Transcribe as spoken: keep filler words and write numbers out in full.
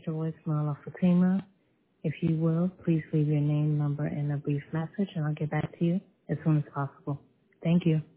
your voicemail of Fatima. If you will, please leave your name, number, and a brief message, and I'll get back to you as soon as possible. Thank you.